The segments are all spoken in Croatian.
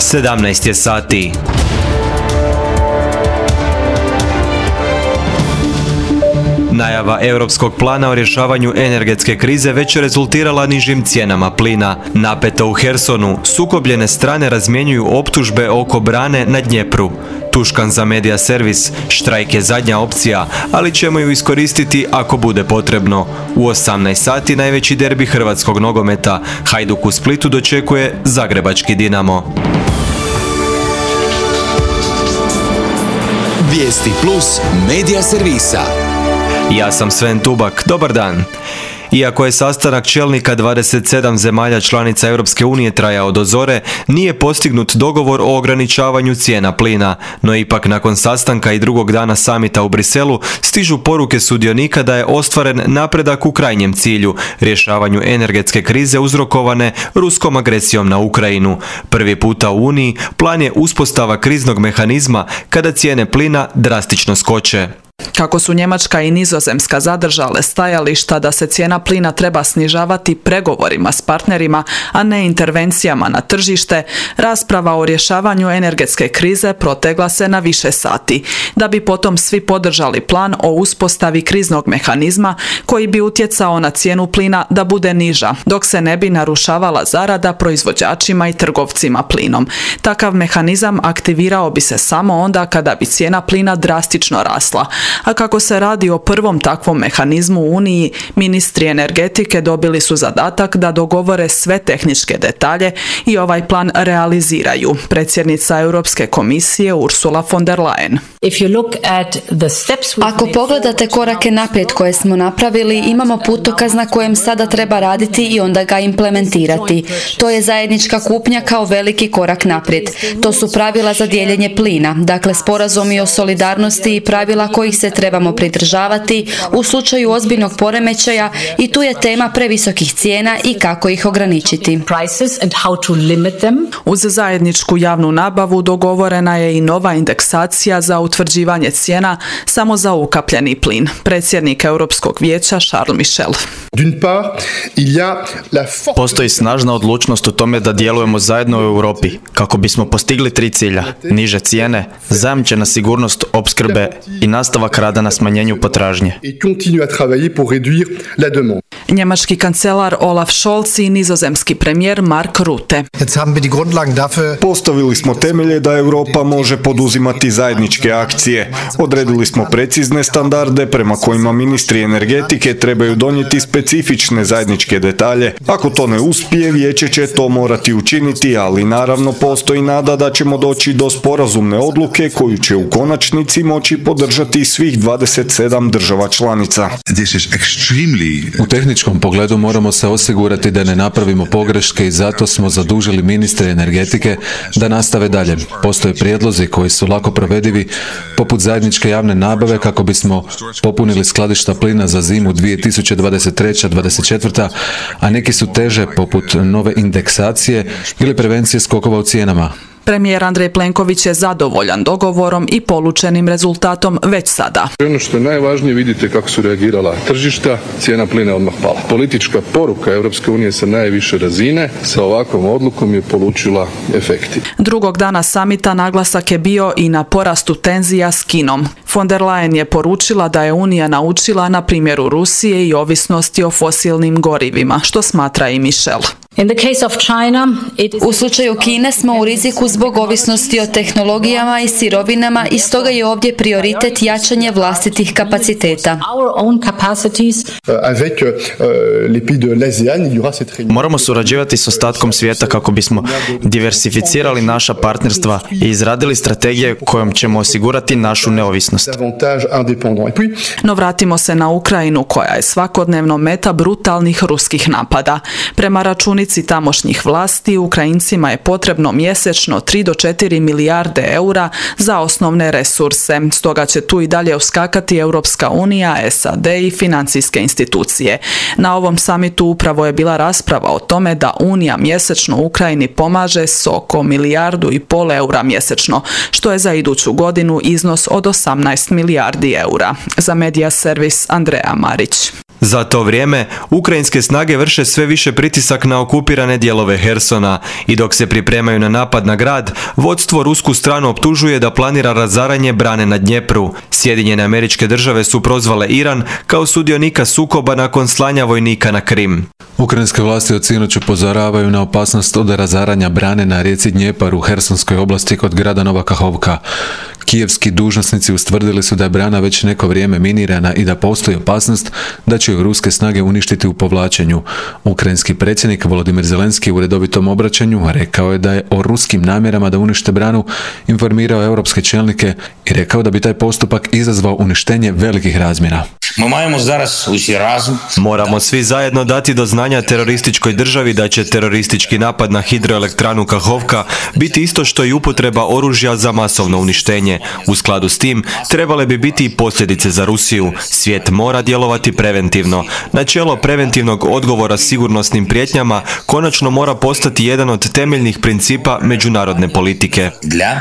17 je sati. Najava europskog plana o rješavanju energetske krize već je rezultirala nižim cijenama plina. Napeto u Hersonu, sukobljene strane razmjenjuju optužbe oko brane na Dnjepru. Tuškan za Media Servis, štrajk je zadnja opcija, ali ćemo ju iskoristiti ako bude potrebno. U 18 sati najveći derbi hrvatskog nogometa. Hajduk u Splitu dočekuje zagrebački Dinamo. Vijesti plus Media Servisa. Ja sam Sven Tubak, dobar dan. Iako je sastanak čelnika 27 zemalja članica Europske unije trajao do zore, nije postignut dogovor o ograničavanju cijena plina, no ipak nakon sastanka i drugog dana samita u Briselu stižu poruke sudionika da je ostvaren napredak u krajnjem cilju, rješavanju energetske krize uzrokovane ruskom agresijom na Ukrajinu. Prvi puta u Uniji plan je uspostava kriznog mehanizma kada cijene plina drastično skoče. Kako su Njemačka i Nizozemska zadržale stajališta da se cijena plina treba snižavati pregovorima s partnerima, a ne intervencijama na tržište, rasprava o rješavanju energetske krize protegla se na više sati, da bi potom svi podržali plan o uspostavi kriznog mehanizma koji bi utjecao na cijenu plina da bude niža, dok se ne bi narušavala zarada proizvođačima i trgovcima plinom. Takav mehanizam aktivirao bi se samo onda kada bi cijena plina drastično rasla. A kako se radi o prvom takvom mehanizmu u Uniji, ministri energetike dobili su zadatak da dogovore sve tehničke detalje i ovaj plan realiziraju. Predsjednica Europske komisije Ursula von der Leyen. Ako pogledate korake naprijed koje smo napravili, imamo putokaz na kojem sada treba raditi i onda ga implementirati. To je zajednička kupnja kao veliki korak naprijed. To su pravila za dijeljenje plina, dakle sporazumi o solidarnosti i pravila kojih se trebamo pridržavati u slučaju ozbiljnog poremećaja i tu je tema previsokih cijena i kako ih ograničiti. Uz zajedničku javnu nabavu dogovorena je i nova indeksacija za utvrđivanje cijena samo za ukapljeni plin. Predsjednik Europskog vijeća Charles Michel. Postoji snažna odlučnost u tome da djelujemo zajedno u Europi kako bismo postigli 3 cilja: niže cijene, zajamčena sigurnost opskrbe i nastavak rada na smanjenju potražnje. Njemački kancelar Olaf Scholz i nizozemski premijer Mark Rutte. Postavili smo temelje da Europa može poduzimati zajedničke akcije. Odredili smo precizne standarde prema kojima ministri energetike trebaju donijeti specifične zajedničke detalje. Ako to ne uspije, vijeće će to morati učiniti, ali naravno postoji nada da ćemo doći do sporazumne odluke koju će u konačnici moći podržati svih 27 država članica. U tehničkom pogledu moramo se osigurati da ne napravimo pogreške i zato smo zadužili ministre energetike da nastave dalje. Postoje prijedlozi koji su lako provedivi, poput zajedničke javne nabave kako bismo popunili skladišta plina za zimu 2023-2024, a neki su teže, poput nove indeksacije ili prevencije skokova u cijenama. Premijer Andrej Plenković je zadovoljan dogovorom i polučenim rezultatom već sada. Ono što je najvažnije, vidite kako su reagirala tržišta, cijena plina je odmah pala. Politička poruka Europske unije sa najviše razine sa ovakvom odlukom je polučila efekti. Drugog dana samita naglasak je bio i na porastu tenzija s Kinom. Von der Leyen je poručila da je Unija naučila na primjeru Rusije i ovisnosti o fosilnim gorivima, što smatra i Michel. U slučaju Kine smo u riziku zbog ovisnosti o tehnologijama i sirovinama i stoga je ovdje prioritet jačanje vlastitih kapaciteta. Moramo surađivati s ostatkom svijeta kako bismo diversificirali naša partnerstva i izradili strategije kojom ćemo osigurati našu neovisnost. No vratimo se na Ukrajinu koja je svakodnevno meta brutalnih ruskih napada. Prema računici tamošnjih vlasti, Ukrajincima je potrebno mjesečno 3 do 4 milijarde eura za osnovne resurse. Stoga će tu i dalje uskakati Europska unija, SAD i financijske institucije. Na ovom samitu upravo je bila rasprava o tome da Unija mjesečno Ukrajini pomaže s oko 1,5 milijardu eura mjesečno, što je za iduću godinu iznos od 18 milijardi eura. Za Media Servis Andreja Marić. Za to vrijeme, ukrajinske snage vrše sve više pritisak na okupirane okupirane dijelove Hersona i dok se pripremaju na napad na grad, vodstvo rusku stranu optužuje da planira razaranje brane na Dnjepru. Sjedinjene Američke Države su prozvale Iran kao sudionika sukoba nakon slanja vojnika na Krim. Ukrajinske vlasti od sinoć upozoravaju na opasnost od razaranja brane na rijeci Dnjepar u Hersonskoj oblasti kod grada Nova Kahovka. Kijevski dužnosnici ustvrdili su da je brana već neko vrijeme minirana i da postoji opasnost da će ju ruske snage uništiti u povlačenju. Ukrajinski predsjednik Volodimir Zelenski u redovitom obraćanju rekao je da je o ruskim namjerama da unište branu informirao europske čelnike i rekao da bi taj postupak izazvao uništenje velikih razmjera. Moramo svi zajedno dati do znanja terorističkoj državi da će teroristički napad na hidroelektranu Kahovka biti isto što i upotreba oružja za masovno uništenje. U skladu s tim, trebale bi biti i posljedice za Rusiju. Svijet mora djelovati preventivno. Načelo preventivnog odgovora sigurnosnim prijetnjama konačno mora postati jedan od temeljnih principa međunarodne politike.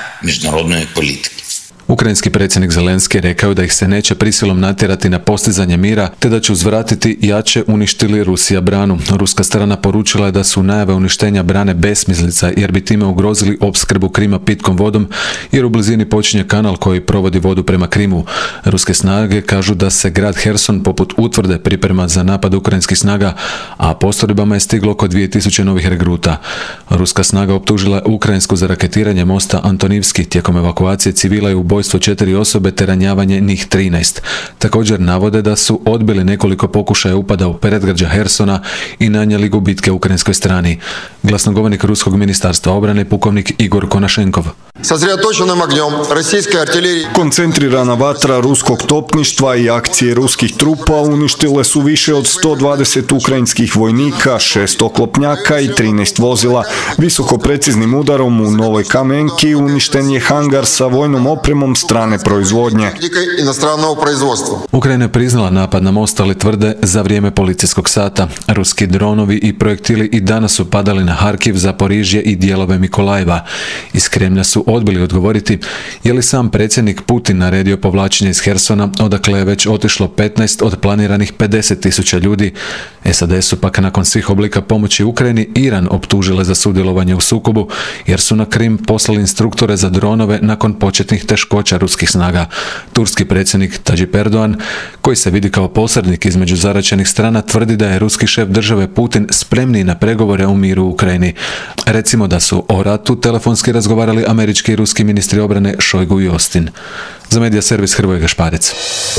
Ukrajinski predsjednik Zelenski rekao da ih se neće prisilom natjerati na postizanje mira, te da će uzvratiti jače uništili Rusija branu. Ruska strana poručila je da su najave uništenja brane besmislica jer bi time ugrozili opskrbu Krima pitkom vodom, jer u blizini počinje kanal koji provodi vodu prema Krimu. Ruske snage kažu da se grad Herson poput utvrde priprema za napad ukrajinskih snaga, a postrojbama je stiglo oko 2000 novih regruta. Ruska snaga optužila Ukrajinsku za raketiranje mosta Antonivski tijekom evakuacije civila i ubojstvo 4 osobe te ranjavanje njih 13. Također navode da su odbili nekoliko pokušaja upada u predgrađa Hersona i nanijeli gubitke ukrajinskoj strani. Glasnogovornik ruskog ministarstva obrane pukovnik Igor Konašenkov. Koncentrirana vatra ruskog topništva i akcije ruskih trupa uništile su više od 120 ukrajinskih vojnika, 6 oklopnjaka i 13 vozila. Visoko preciznim udarom u Novoj Kamenki uništen je hangar sa vojnom opremom strane proizvodnje. Ukrajina je priznala napad na most, ali tvrde za vrijeme policijskog sata. Ruski dronovi i projektili i danas su padali na Harkiv, Zaporižje i dijelove Mikolajeva. Iz Kremlja su odbili odgovoriti je li sam predsjednik Putin naredio povlačenje iz Hersona, odakle je već otišlo 15 od planiranih 50.000 ljudi. SAD su pak nakon svih oblika pomoći Ukrajini Iran optužile za sudjelovanje u sukobu, jer su na Krim poslali instruktore za dronove nakon početnih teškoća ruskih snaga. Turski predsjednik Tayyip Erdogan, koji se vidi kao posrednik između zaraćenih strana, tvrdi da je ruski šef države Putin spremniji na pregovore o miru u Ukrajini. Recimo da su o ratu telefonski razgovarali američki i ruski ministri obrane Šojgu i Austin. Za Medija servis Hrvoje Gašparec.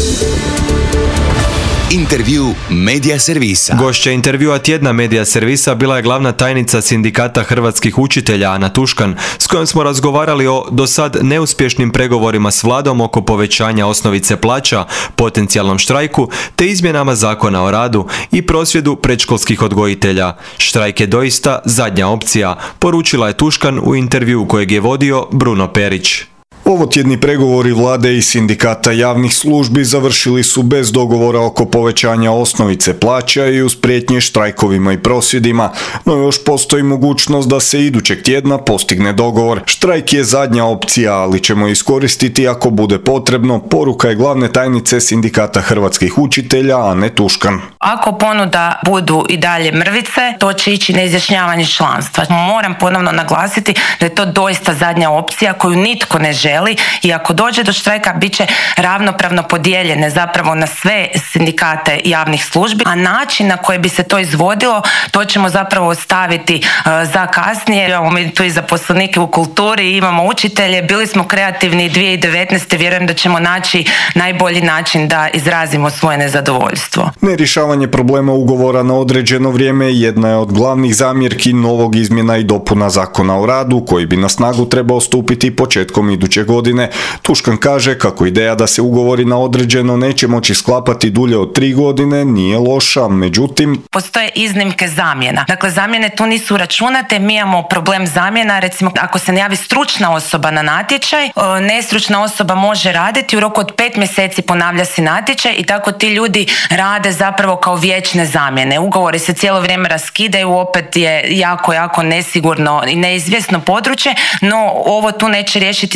Intervju Medija servisa. Gošća intervjua tjedna Medija servisa bila je glavna tajnica Sindikata hrvatskih učitelja Ana Tuškan, s kojom smo razgovarali o do sad neuspješnim pregovorima s vladom oko povećanja osnovice plaća, potencijalnom štrajku te izmjenama Zakona o radu i prosvjedu predškolskih odgojitelja. Štrajk je doista zadnja opcija, poručila je Tuškan u intervjuu kojeg je vodio Bruno Perić. Ovotjedni pregovori vlade i sindikata javnih službi završili su bez dogovora oko povećanja osnovice plaća i uz prijetnje štrajkovima i prosvjedima, no još postoji mogućnost da se idućeg tjedna postigne dogovor. Štrajk je zadnja opcija, ali ćemo iskoristiti ako bude potrebno, poruka je glavne tajnice Sindikata hrvatskih učitelja Ane Tuškan. Ako ponuda budu i dalje mrvice, to će ići na izjašnjavanje članstva. Moram ponovno naglasiti da je to doista zadnja opcija koju nitko ne želi i ako dođe do štrajka bit će ravnopravno podijeljene zapravo na sve sindikate javnih službi, a način na koji bi se to izvodilo, to ćemo zapravo ostaviti za kasnije. Imamo mi tu i zaposlenike u kulturi, imamo učitelje, bili smo kreativni 2019. Vjerujem da ćemo naći najbolji način da izrazimo svoje nezadovoljstvo. Nerješavanje problema ugovora na određeno vrijeme jedna je od glavnih zamjerki novog izmjena i dopuna Zakona o radu, koji bi na snagu trebao stupiti početkom iduće godine. Tuškan kaže kako ideja da se ugovori na određeno neće moći sklapati dulje od 3 godine nije loša, međutim... Postoje iznimke zamjena. Dakle, zamjene tu nisu računate, mi imamo problem zamjena, recimo ako se ne javi stručna osoba na natječaj, nestručna osoba može raditi, u roku od 5 mjeseci ponavlja se natječaj i tako ti ljudi rade zapravo kao vječne zamjene. Ugovori se cijelo vrijeme raskidaju, opet je jako nesigurno i neizvjesno područje, no ovo tu neće riješiti taj problem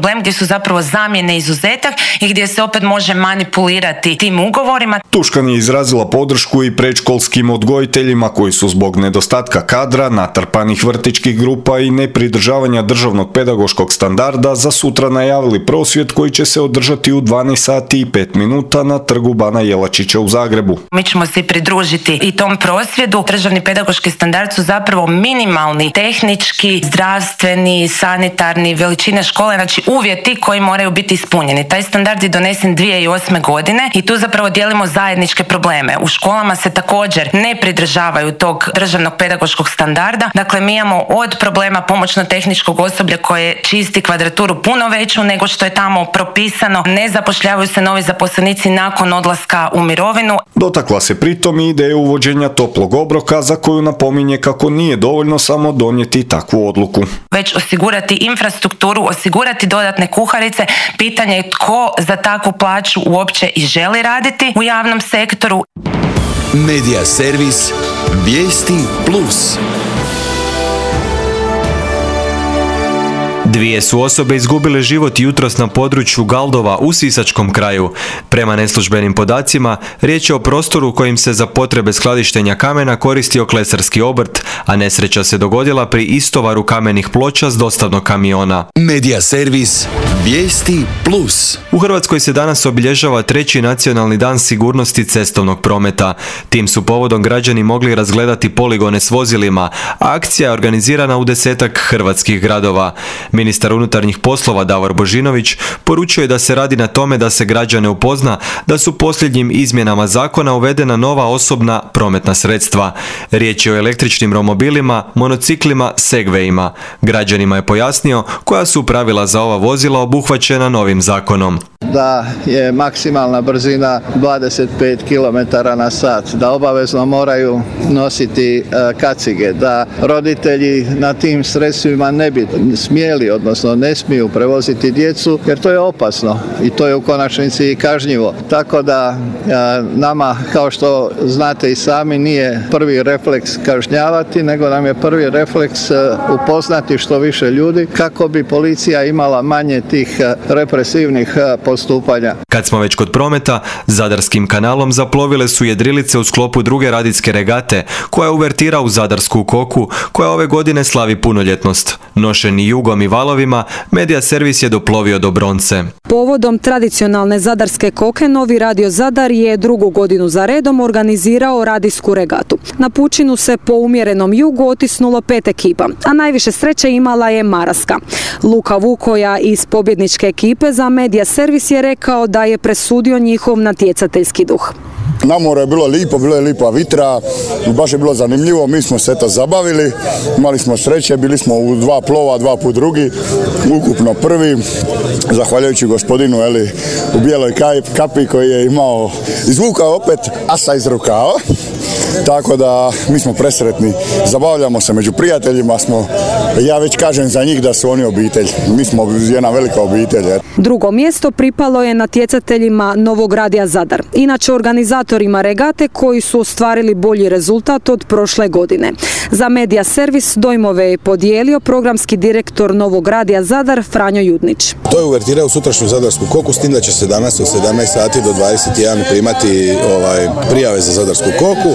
problem gdje su zapravo zamjene izuzetak i gdje se opet može manipulirati tim ugovorima. Tuškan je izrazila podršku i predškolskim odgojiteljima koji su zbog nedostatka kadra, natrpanih vrtićkih grupa i nepridržavanja državnog pedagoškog standarda za sutra najavili prosvjed koji će se održati u 12 sati i 5 minuta na trgu Bana Jelačića u Zagrebu. Mi ćemo se pridružiti i tom prosvjedu. Državni pedagoški standard su zapravo minimalni, tehnički, zdravstveni, sanitarni, veličine škole, znači uvjeti koji moraju biti ispunjeni. Taj standard je donesen 2008. godine i tu zapravo dijelimo zajedničke probleme. U školama se također ne pridržavaju tog državnog pedagoškog standarda. Dakle, mi imamo od problema pomoćno-tehničkog osoblja koje čisti kvadraturu puno veću nego što je tamo propisano. Ne zapošljavaju se novi zaposlenici nakon odlaska u mirovinu. Dotakla se pritom i ideje uvođenja toplog obroka za koju napominje kako nije dovoljno samo donijeti takvu odluku. Već osigurati infrastrukturu, osigurati dodatne kuharice, pitanje je tko za takvu plaću uopće i želi raditi u javnom sektoru. Medija servis Vijesti Plus. Dvije su osobe izgubile život jutros na području Galdova u Sisačkom kraju. Prema neslužbenim podacima, riječ je o prostoru kojim se za potrebe skladištenja kamena koristio klesarski obrt, a nesreća se dogodila pri istovaru kamenih ploča s dostavnog kamiona. Medija servis Vijesti Plus. U Hrvatskoj se danas obilježava 3. nacionalni dan sigurnosti cestovnog prometa. Tim su povodom građani mogli razgledati poligone s vozilima, a akcija je organizirana u 10-ak hrvatskih gradova. Ministar unutarnjih poslova Davor Božinović poručuje da se radi na tome da se građane upozna da su posljednjim izmjenama zakona uvedena nova osobna prometna sredstva. Riječ je o električnim romobilima, monociklima, segvejima. Građanima je pojasnio koja su pravila za ova vozila obuhvaćena novim zakonom. Da je maksimalna brzina 25 km na sat, da obavezno moraju nositi kacige, da roditelji na tim sredstvima ne bi smjeli, odnosno ne smiju prevoziti djecu, jer to je opasno i to je u konačnici i kažnjivo. Tako da nama, kao što znate i sami, nije prvi refleks kažnjavati, nego nam je prvi refleks upoznati što više ljudi kako bi policija imala manje tih represivnih postupanja. Kad smo već kod prometa, Zadarskim kanalom zaplovile su jedrilice u sklopu druge radijske regate, koja uvertira u Zadarsku koku, koja ove godine slavi punoljetnost. Nošeni jugom i valovima, Medija servis je doplovio do bronce. Povodom tradicionalne Zadarske koke, Novi radio Zadar je drugu godinu za redom organizirao radijsku regatu. Na pučinu se po umjerenom jugu otisnulo 5 ekipa, a najviše sreće imala je Maraska. Luka Vukoja iz pobjedničke ekipe za Medija servis je rekao da je presudio njihov natjecateljski duh. Na moru je bilo lipo, bilo je lipa vitra, baš je bilo zanimljivo, mi smo se to zabavili, imali smo sreće, bili smo u 2 plova, 2 put drugi, ukupno prvi, zahvaljujući gospodinu u bijeloj kapi koji je imao, izvukao opet asa iz rukava. Tako da mi smo presretni, zabavljamo se među prijateljima, ja već kažem za njih da su oni obitelj, mi smo jedna velika obitelj. Drugo mjesto pripalo je natjecateljima Novog radija Zadar, inače organizatorima regate koji su ostvarili bolji rezultat od prošle godine. Za Medija servis dojmove je podijelio programski direktor Novog radija Zadar Franjo Judnić. To je uvertira u sutrašnju Zadarsku koku, s tim da će se danas od 17 sati do 21 primati prijave za Zadarsku koku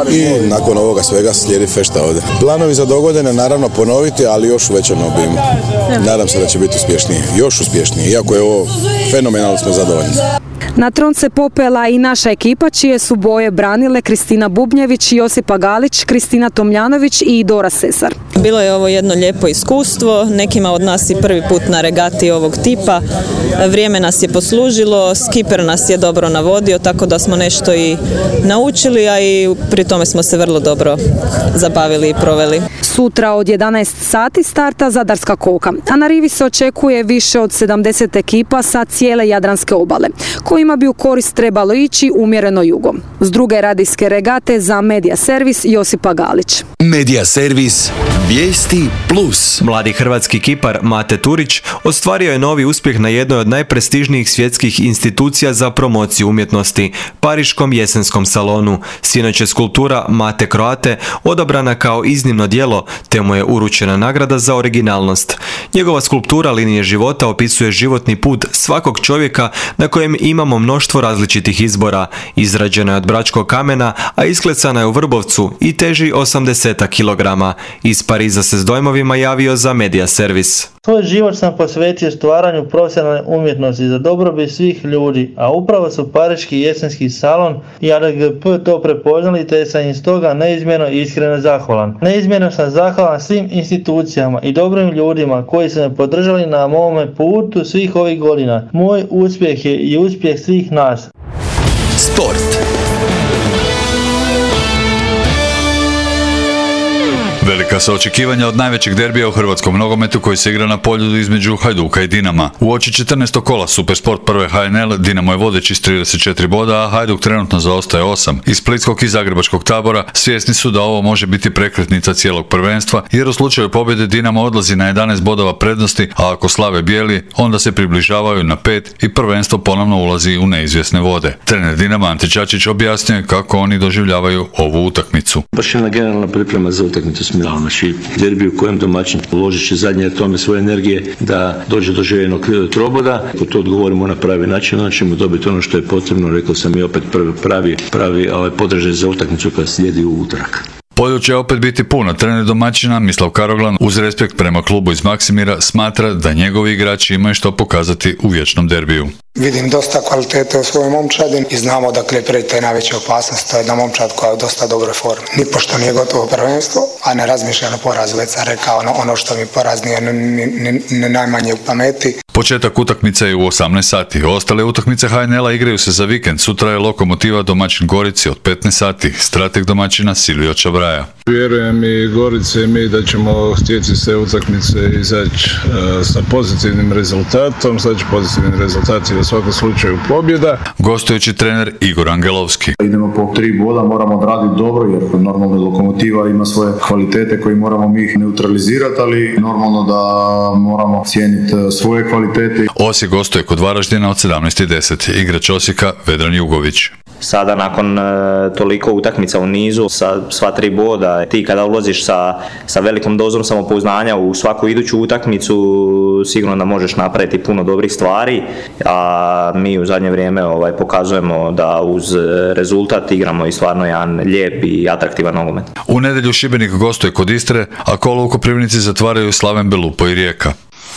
i nakon ovoga svega slijedi fešta ovdje. Planovi za dogodine naravno ponoviti, ali još u većem obimu. Nadam se da će biti uspješniji, još uspješniji, iako je ovo fenomenalno, smo zadovoljni. Na tron se popela i naša ekipa čije su boje branile Kristina Bubnjević, Josipa Galić, Kristina Tomljanović i Dora Sesar. Bilo je ovo jedno lijepo iskustvo, nekima od nas i prvi put na regati ovog tipa. Vrijeme nas je poslužilo, skiper nas je dobro navodio, tako da smo nešto i naučili, a i pri tome smo se vrlo dobro zabavili i proveli. Sutra od 11 sati starta Zadarska koka, a na rivi se očekuje više od 70 ekipa sa cijele Jadranske obale, kojima bi u korist trebalo ići umjereno jugom. S druge radijske regate za Medija servis Josipa Galić. Medija servis Vijesti Plus. Mladi hrvatski kipar Mate Turić ostvario je novi uspjeh na jednoj od najprestižnijih svjetskih institucija za promociju umjetnosti, Pariškom jesenskom salonu. Sinoć je skulptura Mate Croate odabrana kao iznimno djelo, te mu je uručena nagrada za originalnost. Njegova skulptura linije života opisuje životni put svakog čovjeka na kojem imamo mnoštvo različitih izbora. Izrađena je od bračkog kamena, a isklecana je u Vrbovcu i teži 80 kg. Iz Pariza se s dojmovima javio za Media Servis. Svoj život sam posvetio stvaranju profesionalne umjetnosti za dobrobit svih ljudi, a upravo su Pariški jesenski salon i ARGP to prepoznali, te sam im stoga neizmjerno i iskreno zahvalan. Neizmjerno sam zahvalan svim institucijama i dobrim ljudima koji su me podržali na mome putu svih ovih godina. Moj uspjeh je i uspjeh svih nas. Sport. Velika su očekivanja od najvećeg derbija u hrvatskom nogometu koji se igra na polju između Hajduka i Dinama. U oči 14. kola Supersport prve HNL Dinamo je vodeći s 34 boda, a Hajduk trenutno zaostaje 8. Iz splitskog i zagrebačkog tabora svjesni su da ovo može biti prekretnica cijelog prvenstva, jer u slučaju pobjede Dinamo odlazi na 11 bodova prednosti, a ako slave bijeli, onda se približavaju na 5 i prvenstvo ponovno ulazi u neizvjesne vode. Trener Dinama Ante Čačić objasnio kako oni doživljavaju ovu utakmicu. Baš jedna generalna priprema za utakmicu s Milanom. Znači, derbi u kojem domaćin uložit će zadnje tome svoje energije da dođe do željenog troboda. Ako to odgovorimo na pravi način, onda ćemo dobiti ono što je potrebno, rekao sam i opet pravi podržaj za utakmicu koja slijedi u utorak. Polju će opet biti puno. Trener domaćina Mislav Karoglan uz respekt prema klubu iz Maksimira smatra da njegovi igrači imaju što pokazati u vječnom derbiju. Vidim dosta kvalitete u svojoj momčadi i znamo dakle pred te najveće opasnosti. To je jedna momčad koja je u dosta dobroj formi. Nipošto nije gotovo prvenstvo, a ne razmišlja na porazu. Već sam rekao ono što mi poraz nije ne najmanje u pameti. Početak utakmice je u 18 sati. Ostale utakmice HNL-a igraju se za vikend. Sutra je Lokomotiva domaćin Gorici od 15 sati. Strateg domaćina Silvio Čabraja. Vjerujem i Gorice i mi da ćemo htjeti s te utakmice izaći sa pozitivnim rezultatom. Znači pozitivni rezultati u svakom slučaju pobjeda. Gostujući trener Igor Angelovski. Idemo po 3 boda, moramo odraditi dobro jer normalno Lokomotiva ima svoje kvalitete koje moramo mi ih neutralizirati, ali normalno da moramo cijeniti svoje kvalitete. Osijek gostuje kod Varaždina od 17:10. Igrač Osijeka Vedran Jugović. Sada nakon toliko utakmica u nizu sa sva 3 boda, ti kada ulaziš sa velikom dozom samopouzdanja u svaku iduću utakmicu, sigurno da možeš napraviti puno dobrih stvari, a mi u zadnje vrijeme pokazujemo da uz rezultat igramo i stvarno jedan lijep i atraktivan nogomet. U nedjelju Šibenik gostuje kod Istre, a kolo u Koprivnici zatvaraju Slaven Belupo i Rijeka.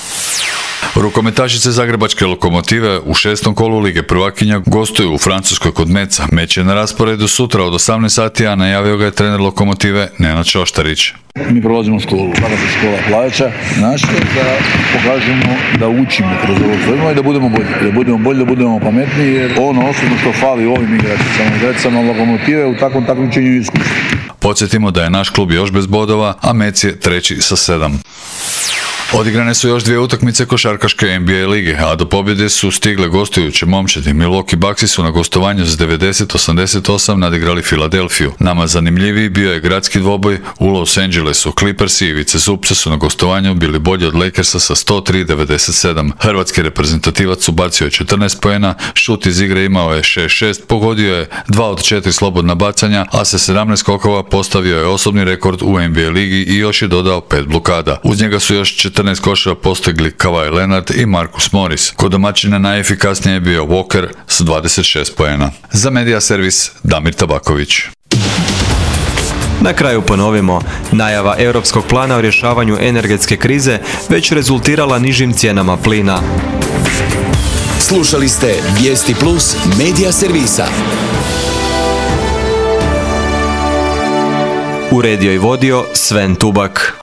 Rukometašice Zagrebačke Lokomotive u 6. kolu Lige prvakinja gostuju u Francuskoj kod Meca. Meč je na rasporedu sutra od 18 sati, a najavio ga je trener Lokomotive Nenad Šoštarić. Mi prolazimo školu, kada se škola plaća, naše da pokažemo da učimo kroz ovo svojmo i da budemo bolji, da budemo pametniji, jer ono osobno što fali ovim igračicama Lokomotive u takvom takmičenju je iskustvo. Podsjetimo da je naš klub još bez bodova, a Mec je treći sa 7. Odigrane su još 2 utakmice košarkaške NBA lige, a do pobjede su stigle gostujuće momčadi. Milwaukee Bucksi su na gostovanju s 90-88 nadigrali Filadelfiju. Nama zanimljiviji bio je gradski dvoboj u Los Angelesu. Clippersi i Ivice Zubce su na gostovanju bili bolji od Lakersa sa 103-97. Hrvatski reprezentativac ubacio je 14 poena, šut iz igre imao je 6-6, pogodio je 2 od 4 slobodna bacanja, a sa 17 skokova postavio je osobni rekord u NBA ligi i još je dodao 5 blokada. Uz njega su još 14 koševa postigli Kawhi Leonard i Marcus Morris. Kod domaćina najefikasnije je bio Walker s 26 poena. Za Media Servis Damir Tabaković. Na kraju ponovimo, najava europskog plana o rješavanju energetske krize već rezultirala nižim cijenama plina. Slušali ste Vijesti Plus Media Servisa. Uredio i vodio Sven Tubak.